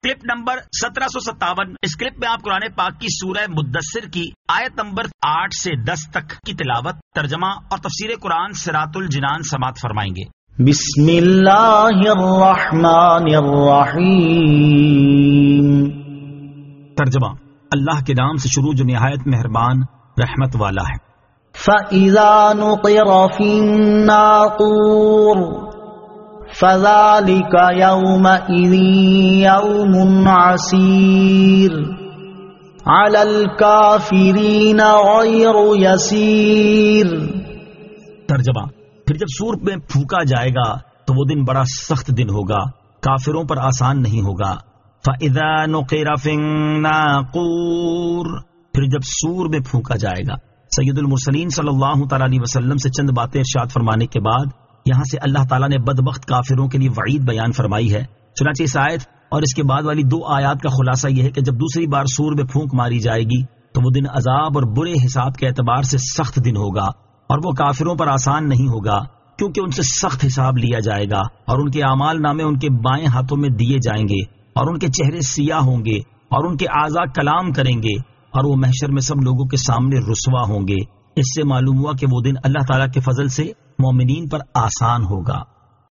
Clip number 1757۔ اس clip میں آپ قرآن پاک کی سورہ مدثر کی آیت نمبر 8 سے 10 تک کی تلاوت، ترجمہ اور تفسیر قرآن صراط الجنان سماعت فرمائیں گے۔ بسم اللہ الرحمن الرحیم۔ ترجمہ، اللہ کے نام سے شروع جو نہایت مہربان رحمت والا ہے۔ فَإِذَا نُقِرَ فِي النَّاقُورِ فَذَلِكَ يَوْمَئِذٍ يَوْمٌ عَسِيرٌ عَلَى الْكَافِرِينَ غَيْرُ يَسِيرٌ۔ ترجمہ، پھر جب سور میں پھونکا جائے گا تو وہ دن بڑا سخت دن ہوگا، کافروں پر آسان نہیں ہوگا۔ فَإِذَا نُقِرَ فِي النَّاقُورِ، پھر جب سور میں پھونکا جائے گا۔ سید المرسلین صلی اللہ تعالی علیہ وسلم سے چند باتیں ارشاد فرمانے کے بعد یہاں سے اللہ تعالیٰ نے بدبخت کافروں کے لیے وعید بیان فرمائی ہے۔ چنانچہ اس آیت اور اس کے بعد والی 2 آیات کا خلاصہ یہ ہے کہ جب دوسری بار سور میں پھونک ماری جائے گی تو وہ دن عذاب اور برے حساب کے اعتبار سے سخت دن ہوگا، اور وہ کافروں پر آسان نہیں ہوگا، کیونکہ ان سے سخت حساب لیا جائے گا، اور ان کے اعمال نامے ان کے بائیں ہاتھوں میں دیے جائیں گے، اور ان کے چہرے سیاہ ہوں گے، اور ان کے اعضاء کلام کریں گے، اور وہ محشر میں سب لوگوں کے سامنے رسوا ہوں گے۔ اس سے معلوم ہوا کہ وہ دن اللہ تعالیٰ کے فضل سے مومنین پر آسان ہوگا۔